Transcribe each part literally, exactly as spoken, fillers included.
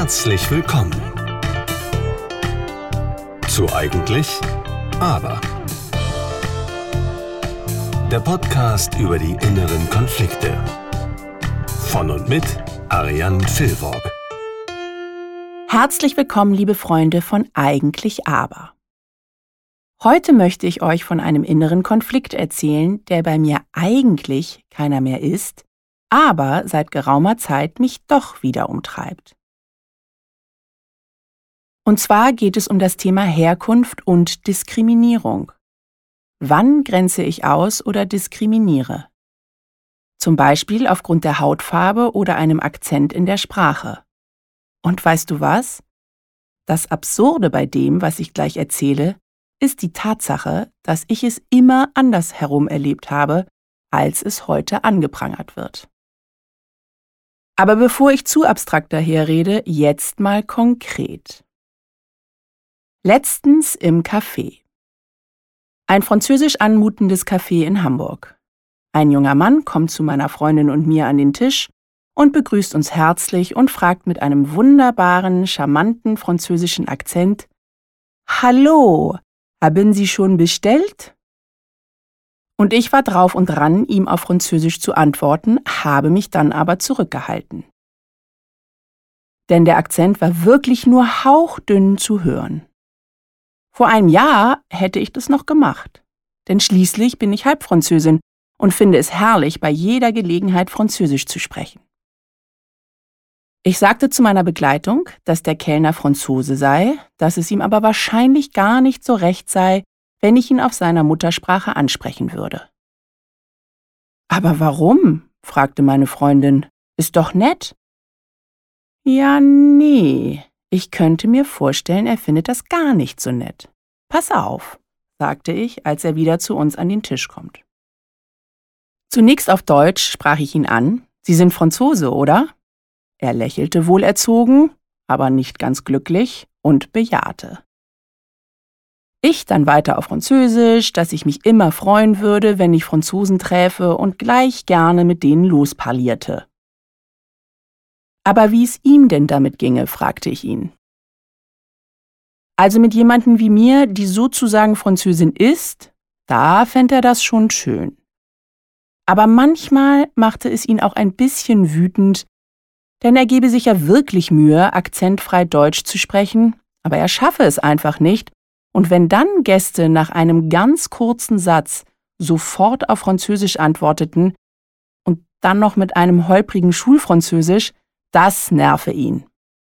Herzlich willkommen zu Eigentlich Aber. Der Podcast über die inneren Konflikte. Von und mit Ariane Filborg. Herzlich willkommen, liebe Freunde von Eigentlich Aber. Heute möchte ich euch von einem inneren Konflikt erzählen, der bei mir eigentlich keiner mehr ist, aber seit geraumer Zeit mich doch wieder umtreibt. Und zwar geht es um das Thema Herkunft und Diskriminierung. Wann grenze ich aus oder diskriminiere? Zum Beispiel aufgrund der Hautfarbe oder einem Akzent in der Sprache. Und weißt du was? Das Absurde bei dem, was ich gleich erzähle, ist die Tatsache, dass ich es immer anders herum erlebt habe, als es heute angeprangert wird. Aber bevor ich zu abstrakt daherrede, jetzt mal konkret. Letztens im Café. Ein französisch anmutendes Café in Hamburg. Ein junger Mann kommt zu meiner Freundin und mir an den Tisch und begrüßt uns herzlich und fragt mit einem wunderbaren, charmanten französischen Akzent: »Hallo, haben Sie schon bestellt?« Und ich war drauf und dran, ihm auf Französisch zu antworten, habe mich dann aber zurückgehalten. Denn der Akzent war wirklich nur hauchdünn zu hören. Vor einem Jahr hätte ich das noch gemacht, denn schließlich bin ich Halbfranzösin und finde es herrlich, bei jeder Gelegenheit Französisch zu sprechen. Ich sagte zu meiner Begleitung, dass der Kellner Franzose sei, dass es ihm aber wahrscheinlich gar nicht so recht sei, wenn ich ihn auf seiner Muttersprache ansprechen würde. »Aber warum?« fragte meine Freundin. »Ist doch nett.« »Ja, nee. Ich könnte mir vorstellen, er findet das gar nicht so nett. Pass auf«, sagte ich, als er wieder zu uns an den Tisch kommt. Zunächst auf Deutsch sprach ich ihn an. »Sie sind Franzose, oder?« Er lächelte wohlerzogen, aber nicht ganz glücklich und bejahte. Ich dann weiter auf Französisch, dass ich mich immer freuen würde, wenn ich Franzosen träfe und gleich gerne mit denen losparlierte. Aber wie es ihm denn damit ginge, fragte ich ihn. Also mit jemandem wie mir, die sozusagen Französin ist, da fände er das schon schön. Aber manchmal machte es ihn auch ein bisschen wütend, denn er gebe sich ja wirklich Mühe, akzentfrei Deutsch zu sprechen, aber er schaffe es einfach nicht, und wenn dann Gäste nach einem ganz kurzen Satz sofort auf Französisch antworteten und dann noch mit einem holprigen Schulfranzösisch, das nerve ihn.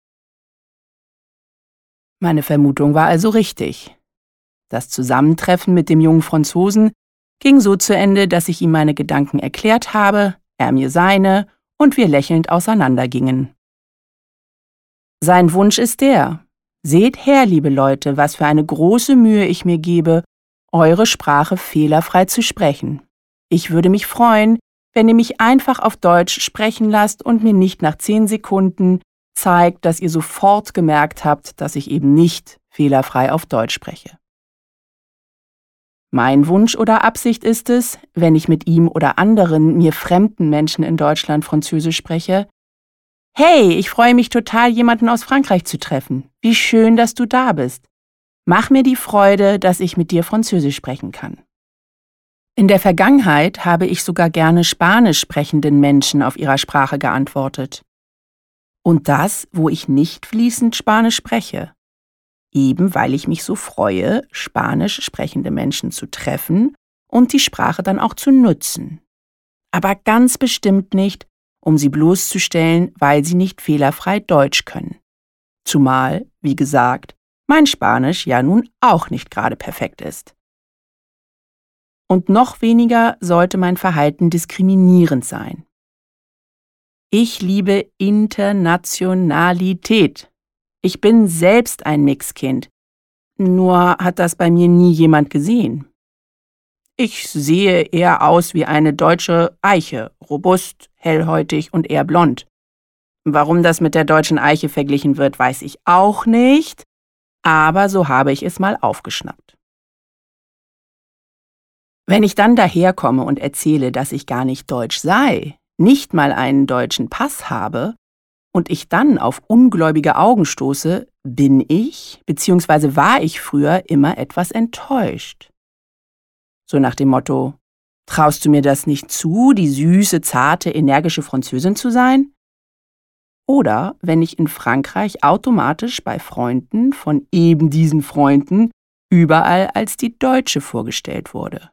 Meine Vermutung war also richtig. Das Zusammentreffen mit dem jungen Franzosen ging so zu Ende, dass ich ihm meine Gedanken erklärt habe, er mir seine und wir lächelnd auseinandergingen. Sein Wunsch ist der: Seht her, liebe Leute, was für eine große Mühe ich mir gebe, eure Sprache fehlerfrei zu sprechen. Ich würde mich freuen, wenn ihr mich einfach auf Deutsch sprechen lasst und mir nicht nach zehn Sekunden zeigt, dass ihr sofort gemerkt habt, dass ich eben nicht fehlerfrei auf Deutsch spreche. Mein Wunsch oder Absicht ist es, wenn ich mit ihm oder anderen mir fremden Menschen in Deutschland Französisch spreche: »Hey, ich freue mich total, jemanden aus Frankreich zu treffen. Wie schön, dass du da bist. Mach mir die Freude, dass ich mit dir Französisch sprechen kann.« In der Vergangenheit habe ich sogar gerne spanisch sprechenden Menschen auf ihrer Sprache geantwortet. Und das, wo ich nicht fließend Spanisch spreche. Eben weil ich mich so freue, spanisch sprechende Menschen zu treffen und die Sprache dann auch zu nutzen. Aber ganz bestimmt nicht, um sie bloßzustellen, weil sie nicht fehlerfrei Deutsch können. Zumal, wie gesagt, mein Spanisch ja nun auch nicht gerade perfekt ist. Und noch weniger sollte mein Verhalten diskriminierend sein. Ich liebe Internationalität. Ich bin selbst ein Mixkind. Nur hat das bei mir nie jemand gesehen. Ich sehe eher aus wie eine deutsche Eiche, robust, hellhäutig und eher blond. Warum das mit der deutschen Eiche verglichen wird, weiß ich auch nicht, aber so habe ich es mal aufgeschnappt. Wenn ich dann daherkomme und erzähle, dass ich gar nicht deutsch sei, nicht mal einen deutschen Pass habe und ich dann auf ungläubige Augen stoße, bin ich bzw. war ich früher immer etwas enttäuscht. So nach dem Motto: Traust du mir das nicht zu, die süße, zarte, energische Französin zu sein? Oder wenn ich in Frankreich automatisch bei Freunden von eben diesen Freunden überall als die Deutsche vorgestellt wurde.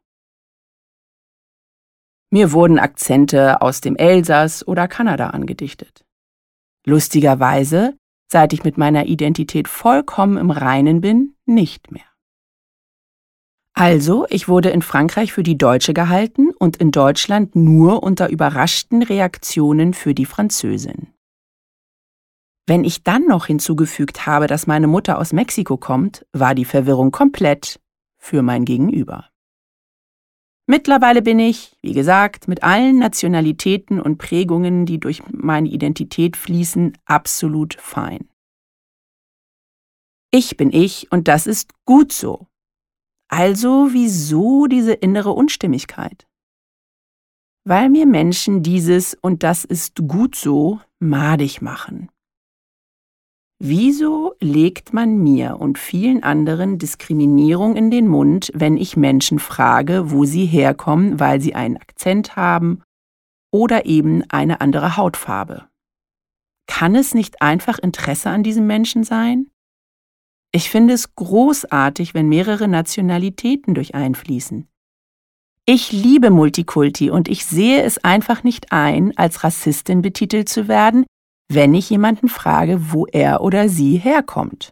Mir wurden Akzente aus dem Elsass oder Kanada angedichtet. Lustigerweise, seit ich mit meiner Identität vollkommen im Reinen bin, nicht mehr. Also, ich wurde in Frankreich für die Deutsche gehalten und in Deutschland nur unter überraschten Reaktionen für die Französin. Wenn ich dann noch hinzugefügt habe, dass meine Mutter aus Mexiko kommt, war die Verwirrung komplett für mein Gegenüber. Mittlerweile bin ich, wie gesagt, mit allen Nationalitäten und Prägungen, die durch meine Identität fließen, absolut fein. Ich bin ich und das ist gut so. Also wieso diese innere Unstimmigkeit? Weil mir Menschen dieses und das ist gut so madig machen. Wieso legt man mir und vielen anderen Diskriminierung in den Mund, wenn ich Menschen frage, wo sie herkommen, weil sie einen Akzent haben oder eben eine andere Hautfarbe? Kann es nicht einfach Interesse an diesem Menschen sein? Ich finde es großartig, wenn mehrere Nationalitäten durch einfließen. Ich liebe Multikulti und ich sehe es einfach nicht ein, als Rassistin betitelt zu werden, wenn ich jemanden frage, wo er oder sie herkommt.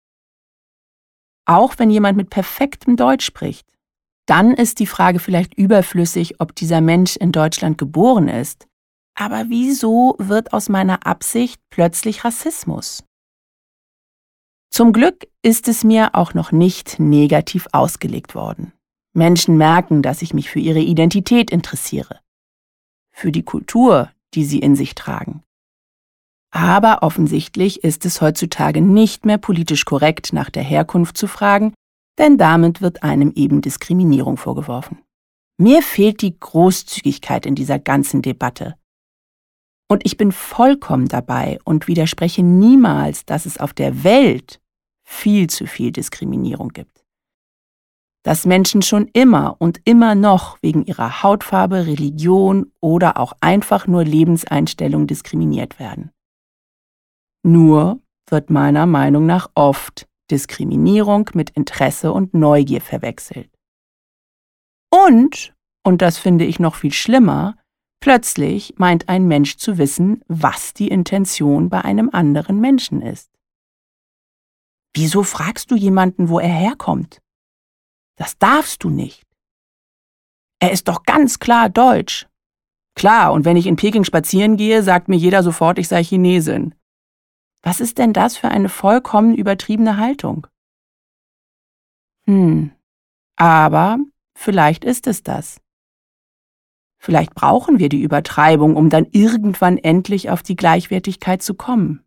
Auch wenn jemand mit perfektem Deutsch spricht, dann ist die Frage vielleicht überflüssig, ob dieser Mensch in Deutschland geboren ist. Aber wieso wird aus meiner Absicht plötzlich Rassismus? Zum Glück ist es mir auch noch nicht negativ ausgelegt worden. Menschen merken, dass ich mich für ihre Identität interessiere, für die Kultur, die sie in sich tragen. Aber offensichtlich ist es heutzutage nicht mehr politisch korrekt, nach der Herkunft zu fragen, denn damit wird einem eben Diskriminierung vorgeworfen. Mir fehlt die Großzügigkeit in dieser ganzen Debatte. Und ich bin vollkommen dabei und widerspreche niemals, dass es auf der Welt viel zu viel Diskriminierung gibt. Dass Menschen schon immer und immer noch wegen ihrer Hautfarbe, Religion oder auch einfach nur Lebenseinstellung diskriminiert werden. Nur wird meiner Meinung nach oft Diskriminierung mit Interesse und Neugier verwechselt. Und, und das finde ich noch viel schlimmer, plötzlich meint ein Mensch zu wissen, was die Intention bei einem anderen Menschen ist. Wieso fragst du jemanden, wo er herkommt? Das darfst du nicht. Er ist doch ganz klar deutsch. Klar, und wenn ich in Peking spazieren gehe, sagt mir jeder sofort, ich sei Chinesin. Was ist denn das für eine vollkommen übertriebene Haltung? Hm, aber vielleicht ist es das. Vielleicht brauchen wir die Übertreibung, um dann irgendwann endlich auf die Gleichwertigkeit zu kommen.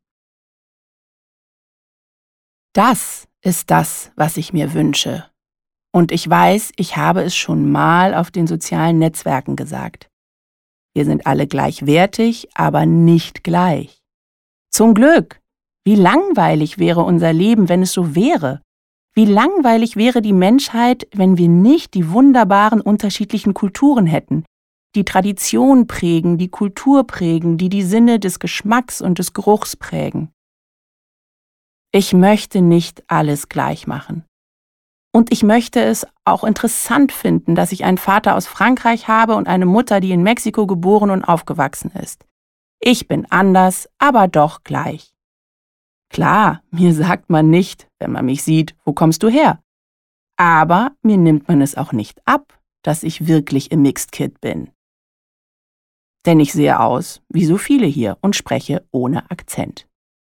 Das ist das, was ich mir wünsche. Und ich weiß, ich habe es schon mal auf den sozialen Netzwerken gesagt. Wir sind alle gleichwertig, aber nicht gleich. Zum Glück! Wie langweilig wäre unser Leben, wenn es so wäre? Wie langweilig wäre die Menschheit, wenn wir nicht die wunderbaren unterschiedlichen Kulturen hätten, die Tradition prägen, die Kultur prägen, die die Sinne des Geschmacks und des Geruchs prägen. Ich möchte nicht alles gleich machen. Und ich möchte es auch interessant finden, dass ich einen Vater aus Frankreich habe und eine Mutter, die in Mexiko geboren und aufgewachsen ist. Ich bin anders, aber doch gleich. Klar, mir sagt man nicht, wenn man mich sieht, wo kommst du her? Aber mir nimmt man es auch nicht ab, dass ich wirklich a Mixed Kid bin. Denn ich sehe aus wie so viele hier und spreche ohne Akzent.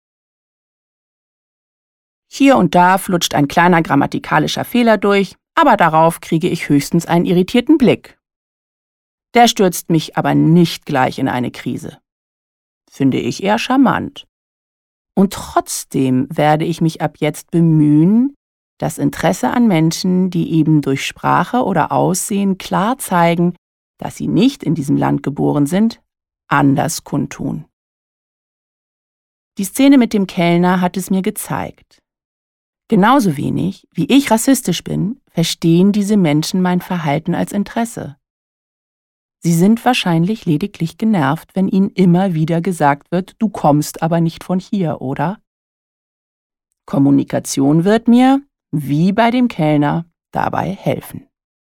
Hier und da flutscht ein kleiner grammatikalischer Fehler durch, aber darauf kriege ich höchstens einen irritierten Blick. Der stürzt mich aber nicht gleich in eine Krise. Finde ich eher charmant. Und trotzdem werde ich mich ab jetzt bemühen, das Interesse an Menschen, die eben durch Sprache oder Aussehen klar zeigen, dass sie nicht in diesem Land geboren sind, anders kundtun. Die Szene mit dem Kellner hat es mir gezeigt. Genauso wenig, wie ich rassistisch bin, verstehen diese Menschen mein Verhalten als Interesse. Sie sind wahrscheinlich lediglich genervt, wenn ihnen immer wieder gesagt wird, du kommst aber nicht von hier, oder? Kommunikation wird mir, wie bei dem Kellner, dabei helfen.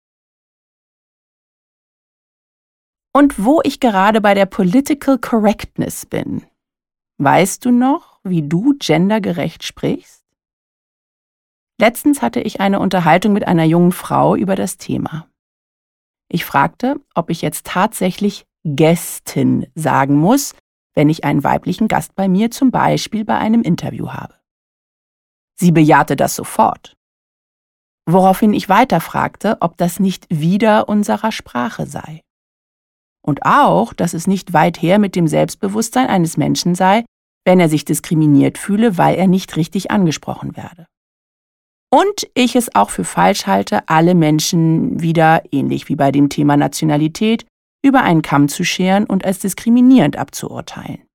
Und wo ich gerade bei der Political Correctness bin, weißt du noch, wie du gendergerecht sprichst? Letztens hatte ich eine Unterhaltung mit einer jungen Frau über das Thema. Ich fragte, ob ich jetzt tatsächlich Gästin sagen muss, wenn ich einen weiblichen Gast bei mir zum Beispiel bei einem Interview habe. Sie bejahte das sofort. Woraufhin ich weiter fragte, ob das nicht wider unserer Sprache sei. Und auch, dass es nicht weit her mit dem Selbstbewusstsein eines Menschen sei, wenn er sich diskriminiert fühle, weil er nicht richtig angesprochen werde. Und ich es auch für falsch halte, alle Menschen wieder, ähnlich wie bei dem Thema Nationalität, über einen Kamm zu scheren und als diskriminierend abzuurteilen.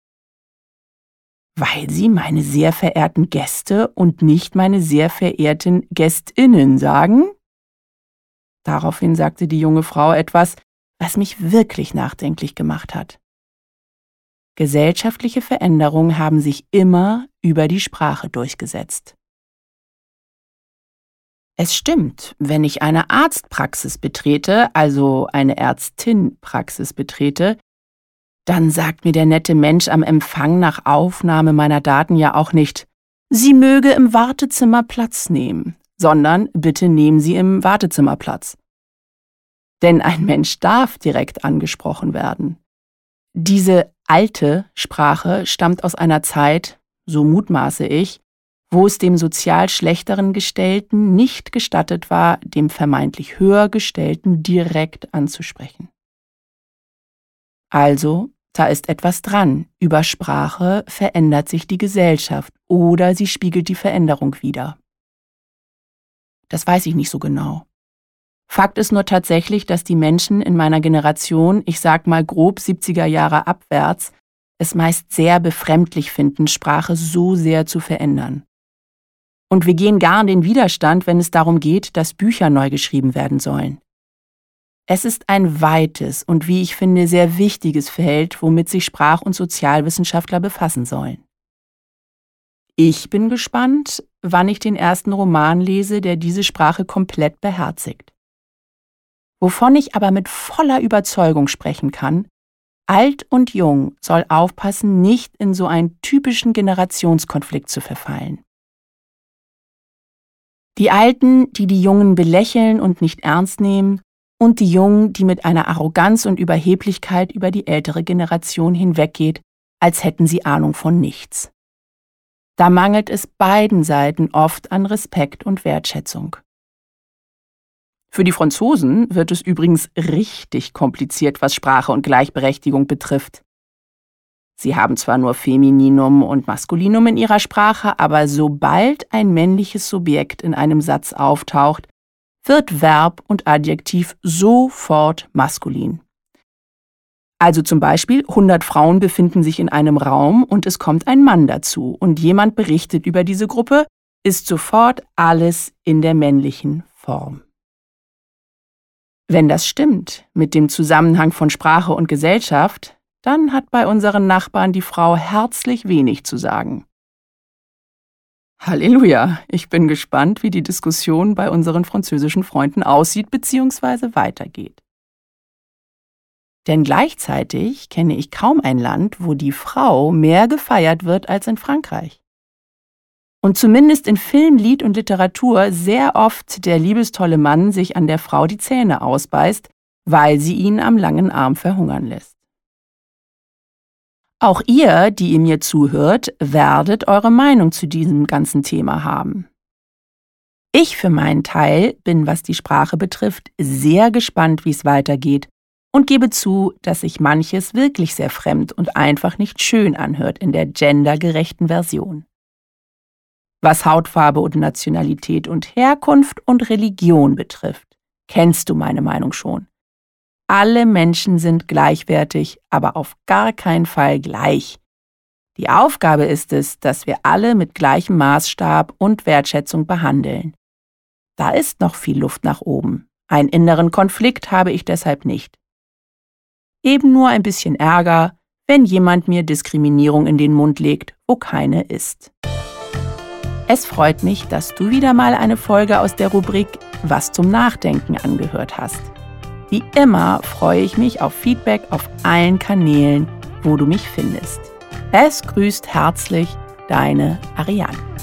Weil sie meine sehr verehrten Gäste und nicht meine sehr verehrten GästInnen sagen? Daraufhin sagte die junge Frau etwas, was mich wirklich nachdenklich gemacht hat. Gesellschaftliche Veränderungen haben sich immer über die Sprache durchgesetzt. Es stimmt, wenn ich eine Arztpraxis betrete, also eine Ärztin-Praxis betrete, dann sagt mir der nette Mensch am Empfang nach Aufnahme meiner Daten ja auch nicht, Sie möge im Wartezimmer Platz nehmen, sondern bitte nehmen Sie im Wartezimmer Platz. Denn ein Mensch darf direkt angesprochen werden. Diese alte Sprache stammt aus einer Zeit, so mutmaße ich, wo es dem sozial schlechteren Gestellten nicht gestattet war, dem vermeintlich höher Gestellten direkt anzusprechen. Also, da ist etwas dran. Über Sprache verändert sich die Gesellschaft oder sie spiegelt die Veränderung wider. Das weiß ich nicht so genau. Fakt ist nur tatsächlich, dass die Menschen in meiner Generation, ich sag mal grob siebziger Jahre abwärts, es meist sehr befremdlich finden, Sprache so sehr zu verändern. Und wir gehen gar in den Widerstand, wenn es darum geht, dass Bücher neu geschrieben werden sollen. Es ist ein weites und, wie ich finde, sehr wichtiges Feld, womit sich Sprach- und Sozialwissenschaftler befassen sollen. Ich bin gespannt, wann ich den ersten Roman lese, der diese Sprache komplett beherzigt. Wovon ich aber mit voller Überzeugung sprechen kann, alt und jung soll aufpassen, nicht in so einen typischen Generationskonflikt zu verfallen. Die Alten, die die Jungen belächeln und nicht ernst nehmen, und die Jungen, die mit einer Arroganz und Überheblichkeit über die ältere Generation hinweggeht, als hätten sie Ahnung von nichts. Da mangelt es beiden Seiten oft an Respekt und Wertschätzung. Für die Franzosen wird es übrigens richtig kompliziert, was Sprache und Gleichberechtigung betrifft. Sie haben zwar nur Femininum und Maskulinum in ihrer Sprache, aber sobald ein männliches Subjekt in einem Satz auftaucht, wird Verb und Adjektiv sofort maskulin. Also zum Beispiel, hundert Frauen befinden sich in einem Raum und es kommt ein Mann dazu und jemand berichtet über diese Gruppe, ist sofort alles in der männlichen Form. Wenn das stimmt mit dem Zusammenhang von Sprache und Gesellschaft, dann hat bei unseren Nachbarn die Frau herzlich wenig zu sagen. Halleluja, ich bin gespannt, wie die Diskussion bei unseren französischen Freunden aussieht bzw. weitergeht. Denn gleichzeitig kenne ich kaum ein Land, wo die Frau mehr gefeiert wird als in Frankreich. Und zumindest in Film, Lied und Literatur sehr oft der liebestolle Mann sich an der Frau die Zähne ausbeißt, weil sie ihn am langen Arm verhungern lässt. Auch ihr, die ihr mir zuhört, werdet eure Meinung zu diesem ganzen Thema haben. Ich für meinen Teil bin, was die Sprache betrifft, sehr gespannt, wie es weitergeht und gebe zu, dass sich manches wirklich sehr fremd und einfach nicht schön anhört in der gendergerechten Version. Was Hautfarbe und Nationalität und Herkunft und Religion betrifft, kennst du meine Meinung schon. Alle Menschen sind gleichwertig, aber auf gar keinen Fall gleich. Die Aufgabe ist es, dass wir alle mit gleichem Maßstab und Wertschätzung behandeln. Da ist noch viel Luft nach oben. Einen inneren Konflikt habe ich deshalb nicht. Eben nur ein bisschen Ärger, wenn jemand mir Diskriminierung in den Mund legt, wo keine ist. Es freut mich, dass du wieder mal eine Folge aus der Rubrik Was zum Nachdenken angehört hast. Wie immer freue ich mich auf Feedback auf allen Kanälen, wo du mich findest. Es grüßt herzlich deine Ariane.